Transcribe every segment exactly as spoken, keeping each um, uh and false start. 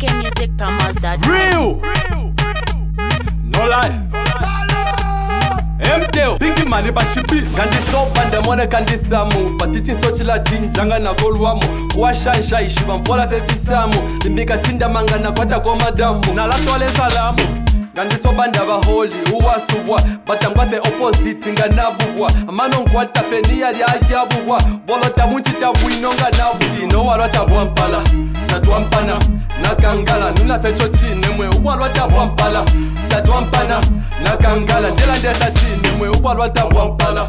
k music promos dot com. Real, no lie. M T O, big money bashipi. Kandi so banda mwana kandi samu. Patiti so chila chinjanga na golwamu. Kwa shansha ishiba mfola fefisamu. Limbika chinda manga na kwata kwa madamu. Na latwale salamu. Kandi so banda ba holy uwa subwa. Batangwate opposite singa nabubwa. Amano nkwata fenia li ajabubwa. Bolota munchita buinonga nabu. Ino walota buampala Tatuampana nakangala nuna fecho chine mwe ubalwa tabwampala Tatuampana nakangala ndela ndeta chine mwe ubalwa tabwampala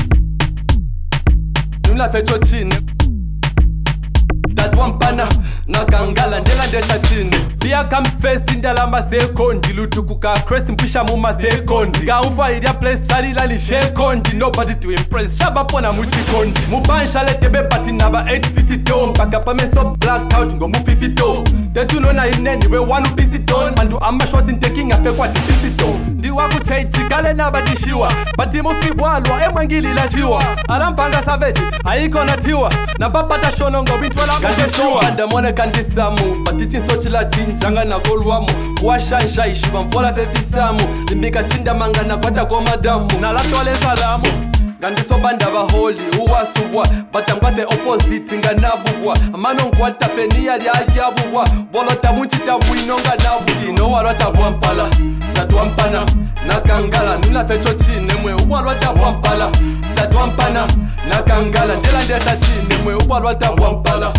nuna fecho chine Tatuampana nakangala ndela ndeta chine Bia comes first indalama sekondi lutukuka crest mpisha muma sekondi Ga ufa idia place chali lali shekondi Nobody to impress shaba pona muchi kondi Mubansha letebe pati naba eight feet tall Paka pa meso black out ngo mu fifty tall Tetu nona ineni we wanu pisi tall Mandu ama shots in taking afe kwa tipisi tall Ndi waku chaichi kale naba dishiwa Pati mufi walwa e mwangili la chiwa Alampanga savage haiko na tiwa Na papata shono ngo bintwala mkeshiwa Kande mwone kandi samu Patiti sochi la chinjanga na golwamu Kwa shansha ishiba mfola fefisamu Limbika chinda manga na kwata kwa madamu Na latwale salamu Gandi so banda ba holy uwa subwa Batangwate opposite singa nabubwa Amano nkwata fenia li ajabubwa Bolota munchita buinonga nabu Ino walota buampala Tatuampana nakangala nuna fecho chine mwe ubalwata buampala Tatuampana nakangala ndela ndeta chine mwe ubalwata buampala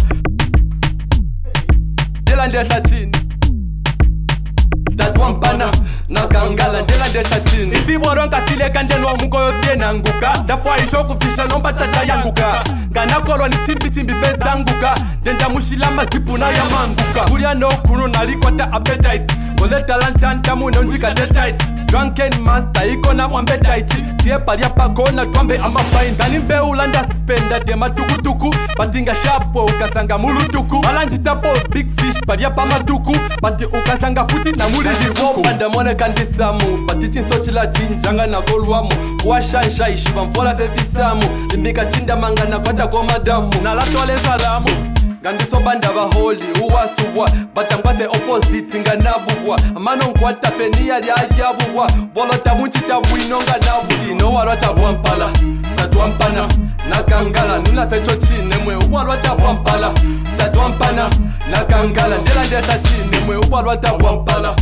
Ndela ndeta chine Tatuampana nakangala ndela ndeta chini Ifi boronka sile kandenwa mungoyo fiena nguka Dafwa isho kufisha nomba tata yanguka Gana kolwa ni chimbi chimbi feza nguka Denda mushila mazipu na ya manguka Kuria no kuno nalikwata appetite Kole talantanta muna unjika detight Drunken master iko na mwambe taichi Tie paria pako na twambe ama fine Gani mbe ulanda spenda tema tuku tuku Patinga shapo ukasanga mulu tuku Malanjita po big fish paria pa matuku Pati ukasanga futi na muli difuku Panda mwone kandi samu Patiti sochi la chinjanga na golwamu Kwa shansha ishiba mfola fefisamu Limbika chinda manga na kwata kwa madamu Na latwale salamu Gandi so banda ba holy uwa subwa Batangwate opposite singa nabubwa Amano nkwata fenia li ajabubwa Bolota munchita buinonga nabu Ino walota buampala Tatuampana nakangala nuna fecho chine mwe ubalwata buampala Tatuampana nakangala ndela ndeta chine mwe ubalwata buampala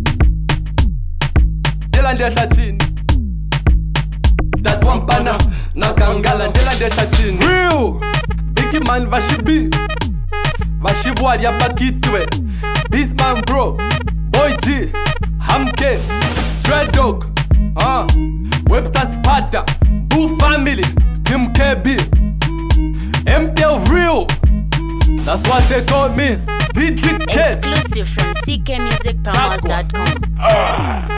Ndela ndeta chine Tatuampana nakangala ndela ndeta chine Real Biggie man vashibi Vashibwa ya pakitwe This man bro Boy G Hamke Stray Dog uh, Webster Sparta Boo Family Team K B M T O Real That's what they call me D J K Exclusive from c k music promos dot com.